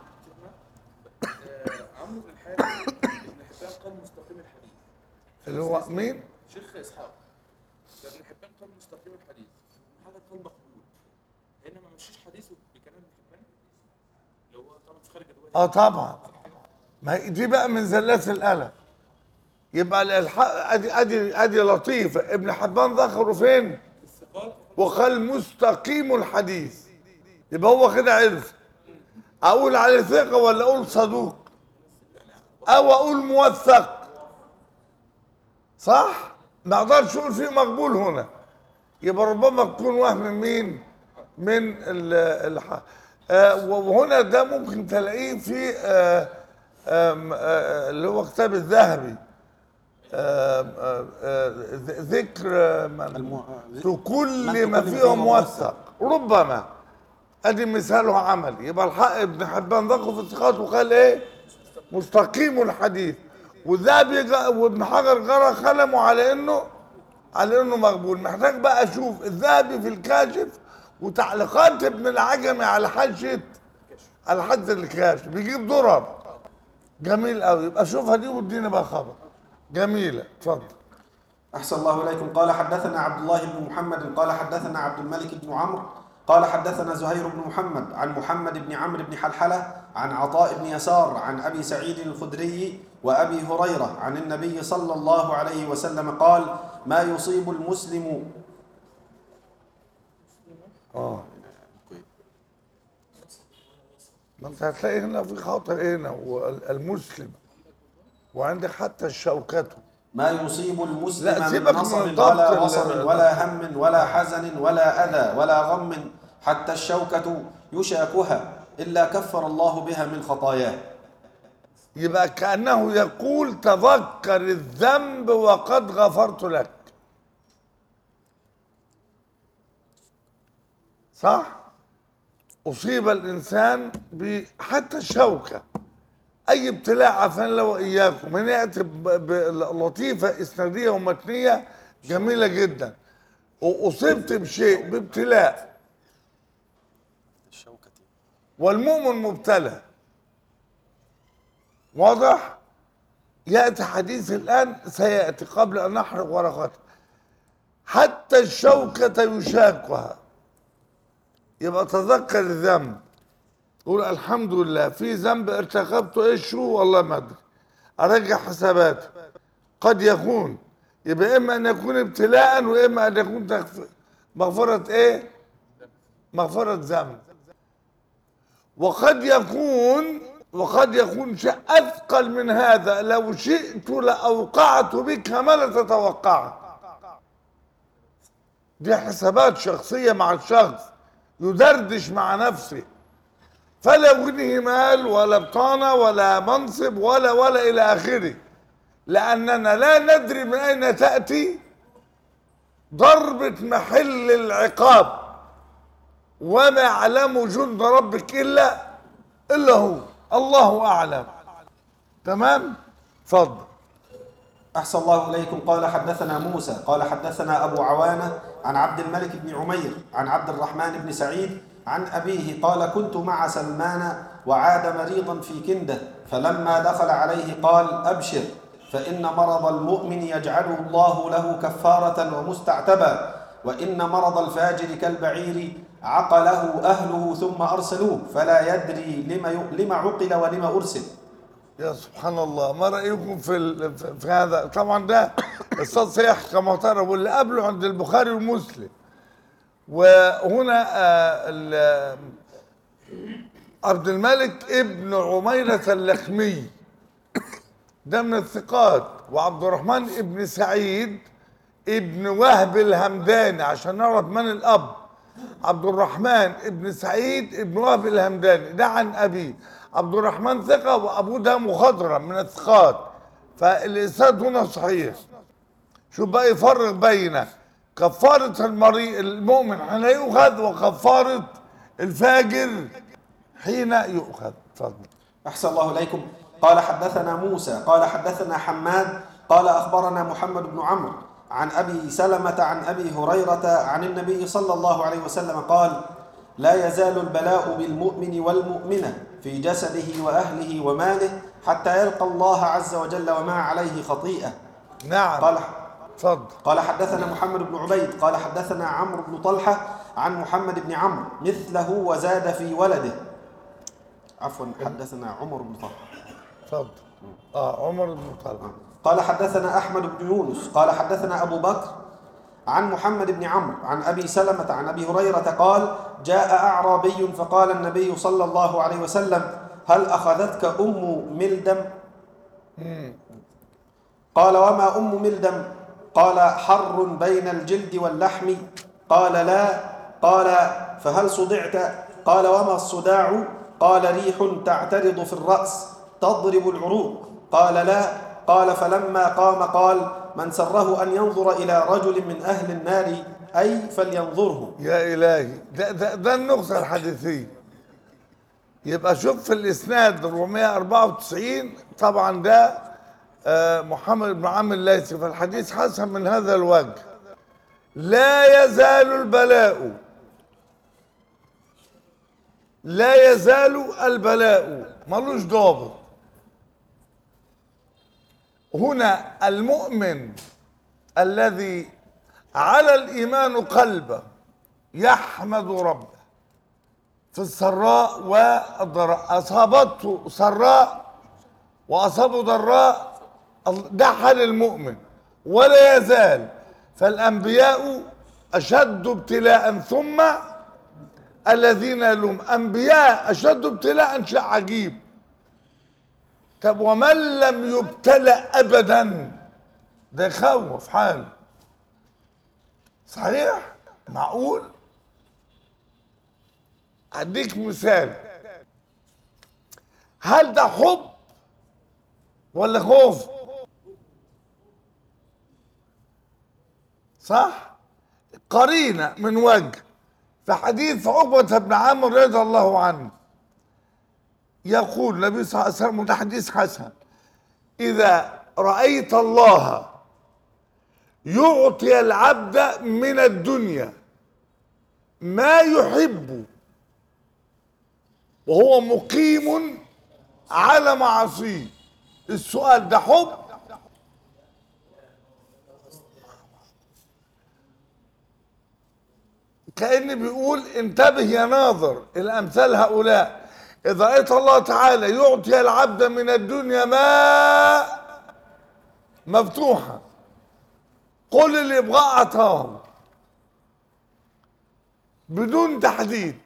عمرو بن الحارث بن حبان قال مستقيم الحديث. اللي هو مين؟ شيخ اسحاق. ده ابن حبان قال مستقيم الحديث. هذا قال مقبول. لان ما مشيش حديثه بكلام ابن حبان. اللي هو طبعا في خارج الروايه. اه طبعا. ما هي دي بقى من زلات القلم. يبقى الحق ادي ادي ادي لطيفه. ابن حبان ذكره فين؟ وقال مستقيم الحديث. يبقى هو كده عرف. اقول عليه ثقه ولا اقول صدوق؟ او اقول موثق؟ صح؟ ما اقدرش اقول فيه مقبول هنا. يبقى ربما تكون وهم مين؟ من ال ال آه وهنا ده ممكن تلاقيه في آه آه آه اللي هو كتاب الذهبي. آه آه آه ذكر من في كل ما فيه موثق ربما. ادي مثاله عمل. يبقى الحق ابن حبان ذكر في الثقات وقال ايه؟ مستقيم الحديث. والذهبي جا- وابن حجر جرى خلمه على انه على انه مقبول. محتاج بقى اشوف الذهبي في الكاشف وتعليقات ابن العجمي على حاشيه على حد الكاشف، بيجيب درر جميل قوي. يبقى شوفها دي وادينا بقى خبر. جميله، اتفضل. أحسن الله إليكم. قال حدثنا عبد الله بن محمد قال حدثنا عبد الملك بن عمرو قال حدثنا زهير بن محمد عن محمد بن عمرو بن حلحلة عن عطاء بن يسار عن أبي سعيد الخدري وأبي هريرة عن النبي صلى الله عليه وسلم قال: ما يصيب المسلم اه ما انت هتلاقي هنا في خاطر هنا والمسلم، وعندك حتى الشوكته. ما يصيب لا، المسلم من سيبك من نصب الضبط ولا ال- وصب ولا هم ولا حزن ولا أذى ولا غم حتى الشوكة يشاكها إلا كفر الله بها من خطاياه. يبقى كأنه يقول تذكر الذنب وقد غفرت لك. صح؟ أصيب الإنسان بحتى الشوكة، أي ابتلاء عافانا الله وإياكم. هنا يأتي ب- بلطيفة إسنادية ومتنية جميلة جدا. وأصبت بشيء بابتلاء، والمؤمن مبتلى، واضح؟ يأتي حديث الآن سيأتي قبل أن نحرق ورقته. حتى الشوكة يشاكها، يبقى تذكر الذنب، قول الحمد لله في ذنب ارتكبته، ايش شو والله ما ادري، ارجع حساباته. قد يكون، يبقى اما ان يكون ابتلاء واما ان يكون تغف- مغفرة ايه؟ مغفرة ذنب. وقد يكون وقد يكون شيء اثقل من هذا، لو شئت لاوقعت بك ما لا تتوقعه. دي حسابات شخصية مع الشخص، يدردش مع نفسه، فلا يغنيه مال ولا بطانة ولا منصب ولا ولا إلى آخره، لأننا لا ندري من أين تأتي ضربة محل العقاب، وما يعلم جند ربك إلا إلا هو، الله أعلم. تمام؟ اتفضل. أحسن الله إليكم. قال حدثنا موسى قال حدثنا أبو عوانة عن عبد الملك بن عمير عن عبد الرحمن بن سعيد عن أبيه قال: كنت مع سلمان وعاد مريضا في كنده، فلما دخل عليه قال: أبشر، فإن مرض المؤمن يجعله الله له كفارة ومستعتبا، وإن مرض الفاجر كالبعير عقله أهله ثم أرسلوه فلا يدري لما لما عقل ولما أرسل. يا سبحان الله، ما رأيكم في ال- في- في هذا؟ طبعا ده الصوت صحيح كما ترى، واللي قبله عند البخاري ومسلم. وهنا آه، ال- عبد الملك ابن عميرة اللخمي ده من الثقات، وعبد الرحمن ابن سعيد ابن وهب الهمداني، عشان نعرف من الأب. عبد الرحمن ابن سعيد ابن وهب الهمداني ده عن أبيه. عبد الرحمن ثقة وأبوه ده مخضرم من الثقات، فالإسناد هنا صحيح. شوف بقى يفرق بين كفارة المريء المؤمن حين يؤخذ وكفارة الفاجر حين يؤخذ. اتفضل. أحسن الله إليكم. قال حدثنا موسى قال حدثنا حماد قال أخبرنا محمد بن عمرو عن أبي سلمة عن أبي هريرة عن النبي صلى الله عليه وسلم قال: لا يزال البلاء بالمؤمن والمؤمنة في جسده وأهله وماله حتى يلقى الله عز وجل وما عليه خطيئة. نعم. قال اتفضل. قال حدثنا محمد بن عبيد قال حدثنا عمرو بن طلحة عن محمد بن عمرو مثله وزاد في ولده. عفوا حدثنا عمر بن طلحة. اتفضل. اه عمر بن طلحة. قال حدثنا أحمد بن يونس قال حدثنا أبو بكر عن محمد بن عمرو عن أبي سلمة عن أبي هريرة قال: جاء أعرابي فقال النبي صلى الله عليه وسلم: هل أخذتك أم ملدم؟ قال: وما أم ملدم؟ قال: حر بين الجلد واللحم. قال: لا. قال: فهل صدعت؟ قال: وما الصداع؟ قال: ريح تعترض في الرأس تضرب العروق. قال: لا. قال: فلما قام قال: من سره أن ينظر إلى رجل من أهل النار أي فلينظره. يا إلهي، ده, ده, ده النقطة الحديثية. يبقى شوف في الاسناد أربعمائة وأربعة وتسعين طبعا ده آه، محمد بن عمرو الليثي، فالحديث حسن من هذا الوجه. لا يزال البلاء لا يزال البلاء ملوش ضابط. هنا المؤمن الذي على الإيمان قلبه يحمد ربه في السراء والضراء، أصابته سراء وأصابه ضراء، ده حال المؤمن ولا يزال. فالأنبياء أشد ابتلاء ثم الذين يلوم. أنبياء أشد ابتلاء، شيء عجيب. طب ومن لم يبتلى أبدا ده يخوف حاله. صحيح؟ معقول؟ أديك مثال، هل ده حب ولا خوف؟ صح؟ قرينة من وجه في حديث عقبة بن عامر رضي الله عنه، يقول النبي صلى الله عليه وسلم، وده حديث حسن: إذا رأيت الله يعطي العبد من الدنيا ما يحب وهو مقيم على معصيه، السؤال ده حب؟ كأن بيقول انتبه يا ناظر الأمثال هؤلاء، إذا رأيت الله تعالى يعطي العبد من الدنيا ما مفتوحة، قل اللي يبغى أعطاه بدون تحديد،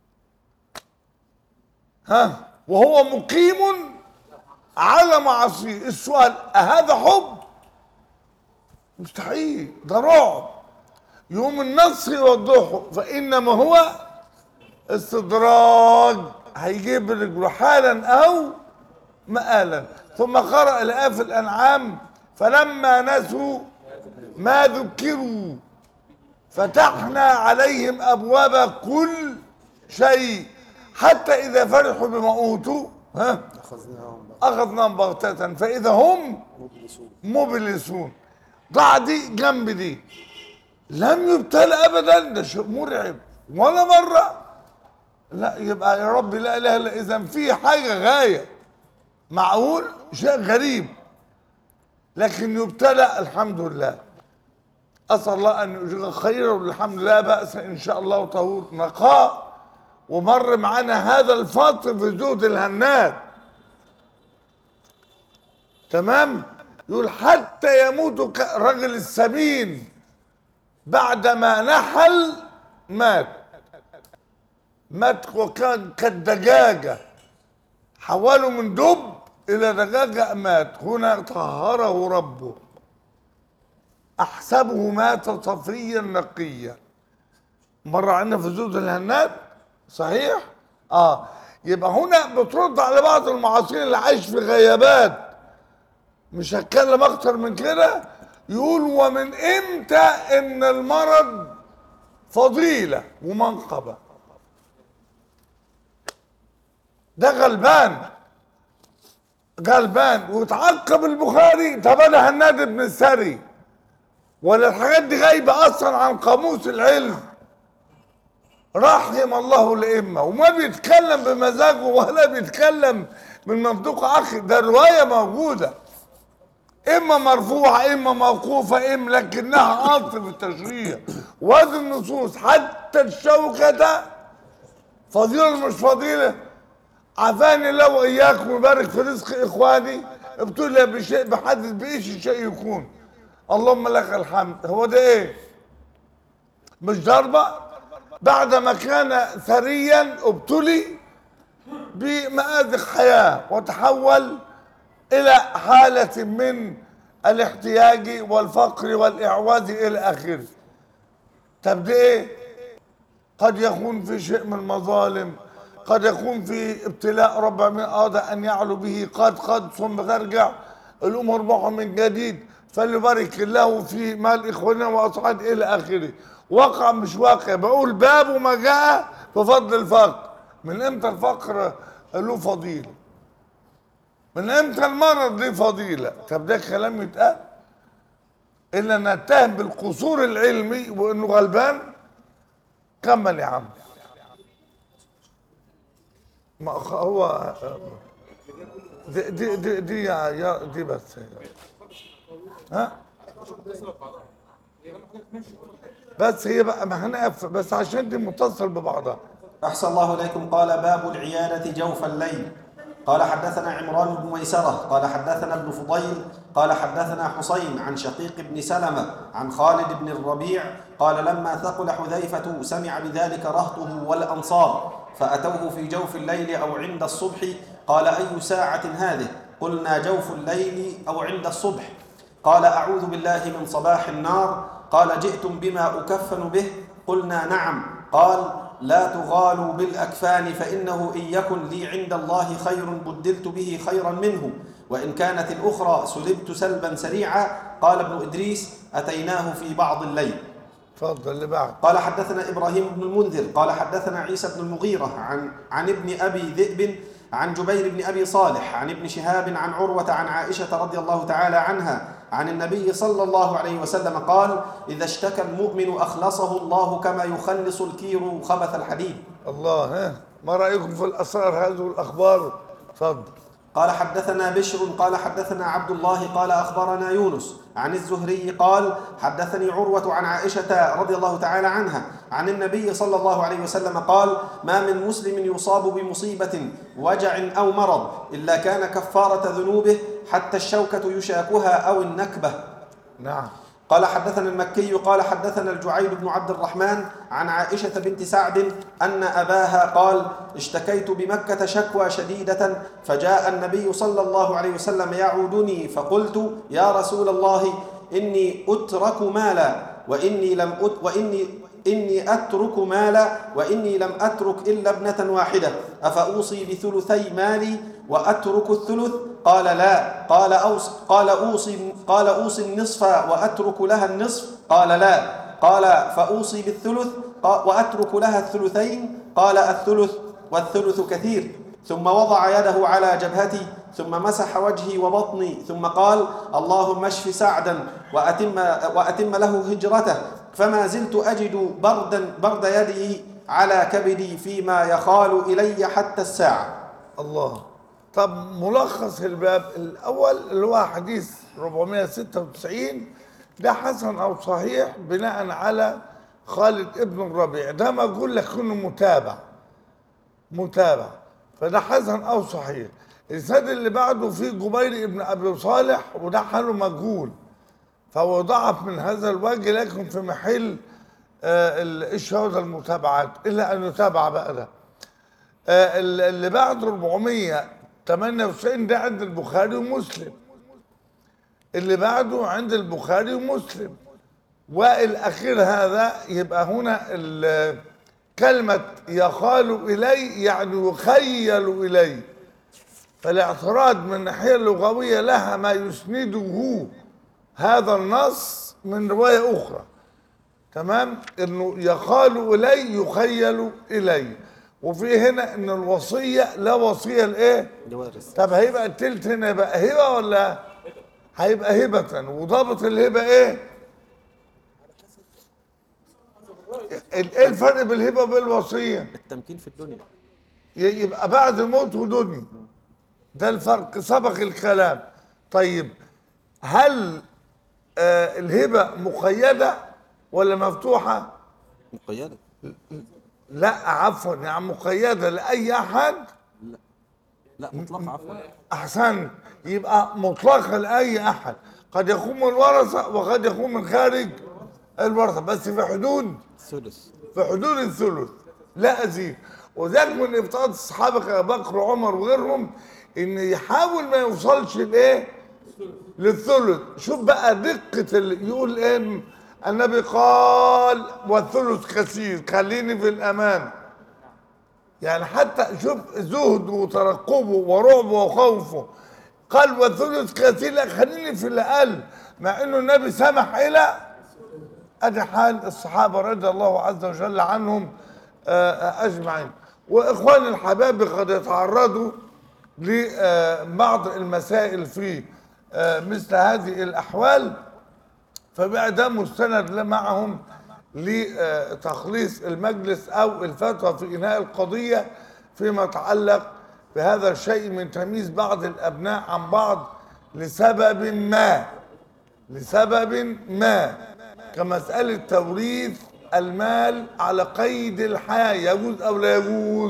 ها، وهو مقيم على معصيه، السؤال أهذا حب؟ مستحيل، ده رعب. يوم النص يوضحه، فإنما هو استدراج، هيجيب رجله حالا أو مآلا. ثم قرأ الآية في الأنعام: فلما نسوا ما ذكروا فتحنا عليهم أبواب كل شيء حتى إذا فرحوا بما أوتوا ها أخذناهم بغتة فإذا هم مبلسون. ضع دي جنب دي، لم يبتلى أبدا، ده شيء مرعب ولا مرة. لا، يبقى يا رب لا إله إلا إذا في حاجة غاية، معقول؟ شيء غريب. لكن يبتلى الحمد لله، أسأل الله أن يجزيك خيرا، والحمد لله بأس إن شاء الله وطهور نقاء. ومر معنا هذا الفصل في زهد الهنات، تمام؟ يقول حتى يموت الرجل السمين بعدما نحل مات مات وكان كالدجاجة، حوله من دب إلى دجاجة مات. هنا طهره ربه، أحسبه مات صفيا نقيا. مر عندنا في زهد الهنات، صحيح؟ آه يبقى هنا بترد على بعض المعاصرين اللي عايش في غيابات، مش هتكلم أكتر من كده. يقول ومن إمتى إن المرض فضيلة ومنقبة؟ ده غلبان غلبان. وتعقب البخاري: طب انا هناد بن السري، ولا الحاجات دي غايبه اصلا عن قاموس العلم. رحم الله الائمه، وما بيتكلم بمزاجه ولا بيتكلم من منطق اخي، ده روايه موجوده اما مرفوعه اما موقوفه اما، لكنها اصل في التشريع. وهذه النصوص حتى الشوكه فضيله مش فضيله. عافاني الله واياكم ويبارك في رزق اخواني. ابتلي بشيء بحدث بايش شيء يكون، اللهم لك الحمد. هو ده ايه؟ مش ضربه؟ بعدما كان ثريا ابتلي بمآذق حياه وتحول الى حاله من الاحتياج والفقر والاعواز الى اخره. طب ده ايه؟ قد يكون في شيء من المظالم، قد يكون في ابتلاء ربع من أراد أن يعلو به، قد قد ثم ترجع الأمور معه من جديد، فليبارك الله في مال إخواننا وأصعد إلى آخره. واقع مش واقع، بقول باب ما جاء بفضل الفقر. من إمتى الفقر له فضيلة. من امتى المرض ليه فضيلة؟ طب ده كلام يتقال؟ إلا نتهم بالقصور العلمي وإنه غلبان. كمل يا عم. ما هو دي دي دي, دي يا يا دي بس. ها؟ بس هي بقى ما هنقف بس عشان دي متصل ببعضها. أحسن الله إليكم. قال باب العيادة جوف الليل. قال حدثنا عمران بن ميسرة قال حدثنا ابن فضيل قال حدثنا حسين عن شقيق بن سلمة عن خالد بن الربيع قال لما ثقل حذيفة سمع بذلك رهطه والأنصار فأتوه في جوف الليل أو عند الصبح قال أي ساعة هذه؟ قلنا جوف الليل أو عند الصبح. قال أعوذ بالله من صباح النار. قال جئتم بما أكفن به؟ قلنا نعم. قال لا تغالوا بالأكفان فإنه إن يكن لي عند الله خير بدلت به خيرا منه وإن كانت الأخرى سلبت سلبا سريعا. قال ابن إدريس أتيناه في بعض الليل. تفضل اللي بعد. قال حدثنا إبراهيم بن المنذر قال حدثنا عيسى بن المغيرة عن عن ابن أبي ذئب عن جبير بن أبي صالح عن ابن شهاب عن عروة عن عائشة رضي الله تعالى عنها عن النبي صلى الله عليه وسلم قال إذا اشتكى المؤمن أخلصه الله كما يخلص الكير خبث الحديد. الله. ها ما رأيكم في الأسرار هذه الأخبار؟ تفضل. قال حدثنا بشر قال حدثنا عبد الله قال أخبرنا يونس عن الزهري قال حدثني عروة عن عائشة رضي الله تعالى عنها عن النبي صلى الله عليه وسلم قال ما من مسلم يصاب بمصيبة وجع أو مرض إلا كان كفارة ذنوبه حتى الشوكة يشاكها أو النكبة. نعم. قال حدثنا المكي قال حدثنا الجعيد بن عبد الرحمن عن عائشة بنت سعد أن أباها قال اشتكيت بمكة شكوى شديدة فجاء النبي صلى الله عليه وسلم يعودني فقلت يا رسول الله إني أترك مالا وإني لم أت وإني إني أترك مالا وإني لم أترك إلا ابنة واحدة أفأوصي بثلثي مالي وأترك الثلث؟ قال لا. قال أوصي قال أوصي قال أوصي النصف وأترك لها النصف؟ قال لا. قال فأوصي بالثلث وأترك لها الثلثين؟ قال الثلث والثلث كثير. ثم وضع يده على جبهتي ثم مسح وجهي وبطني ثم قال اللهم اشف سعدا وأتم, وأتم له هجرته فما زلت أجد بردا برد يده على كبدي فيما يخال إلي حتى الساعة. الله. طب ملخص الباب الأول اللي هو حديث أربعمائة وستة وتسعين ده حسن أو صحيح بناء على خالد ابن الربيع ده ما أقول لك إنه متابع متابع فده حسن أو صحيح. الإسناد اللي بعده فيه جبير ابن أبي صالح وده حاله مجهول فهو ضعف من هذا الوجه لكن في محل آه الشهادة المتابعات إلا أن يتابع بقى ده. آه اللي بعده أربعمائة وثمانية وتسعين ده عند البخاري ومسلم. اللي بعده عند البخاري ومسلم. والأخير هذا يبقى هنا كلمة يخال إلي يعني يخيل إلي. فالاعتراض من الناحية اللغوية لها ما يسنده هذا النص من رواية أخرى. تمام؟ إنه يخال إلي يخيل إلي. وفي هنا إن الوصية لا وصية لإيه؟ لوارث. طب هيبقى التلت هنا يبقى هبة ولا؟ هيبقى هبة. وضابط الهبة إيه؟ إيه الفرق بالهبة وبالوصية؟ التمكين في الدنيا. يبقى بعد الموت ودنيا. ده الفرق سبق الكلام. طيب هل آه الهبة مقيدة ولا مفتوحة؟ مقيدة. لا عفوا يعني مقيدة لأي أحد؟ لا لا مطلقة عفوا. أحسن. يبقى مطلقة لأي أحد قد يكون من الورثة وقد يكون من خارج الورثة بس في حدود الثلث في حدود الثلث لا أزيد. وذلك من إبطاءات الصحابة كأبي بكر وعمر وغيرهم إن يحاول ما يوصلش لإيه؟ للثلث. شوف بقى دقة اللي يقول إيه النبي قال والثلث كثير خليني في الأمان. يعني حتى شوف زهده وترقبه ورعبه وخوفه قال والثلث كثير لا خليني في الأقل مع إنه النبي سمح إلى أدي حال الصحابة رضي الله عز وجل عنهم أجمعين. واخواني الحباب قد يتعرضوا لبعض المسائل في آه، مثل هذه الاحوال، فبقى ده مستند معهم لتخليص المجلس او الفتوى في انهاء القضيه فيما يتعلق بهذا الشيء من تمييز بعض الابناء عن بعض لسبب ما لسبب ما كمساله توريث المال على قيد الحياه، يجوز او لا يجوز؟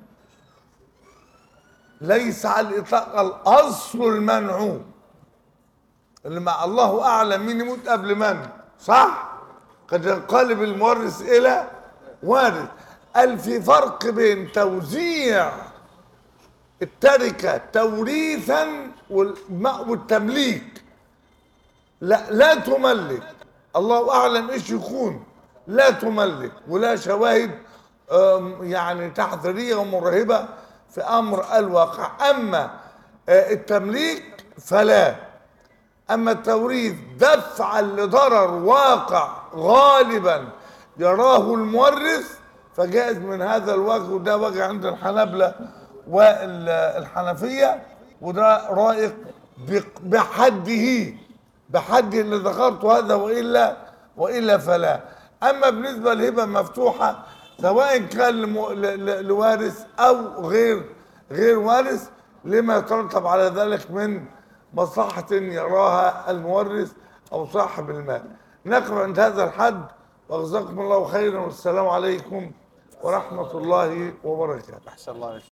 ليس على الاطلاق، الاصل المنع، اللي مع الله اعلم مين يموت قبل من، صح؟ قد ينقلب المورث الى وارث. قال في فرق بين توزيع التركه توريثا والم- والتمليك. لا لا تملك، الله اعلم ايش يكون، لا تملك، ولا شواهد آم، يعني تحذيريه ومرهبه في امر الواقع. اما آه، التمليك فلا. اما التوريث دفعا لضرر واقع غالبا يراه المورث فجائز من هذا الوجه، وده وجه عند الحنابلة والحنفية، وده رائق بق- بحده بحده اللي ذكرته هذا، والا والا فلا. اما بالنسبه للهبه مفتوحه سواء كان لم- ل- ل- لوارث او غير غير وارث لما يترتب على ذلك من مصلحه يراها المورث او صاحب المال. نقف عند هذا الحد، وجزاكم الله خيرا، والسلام عليكم ورحمه الله وبركاته. أحسن الله عليك.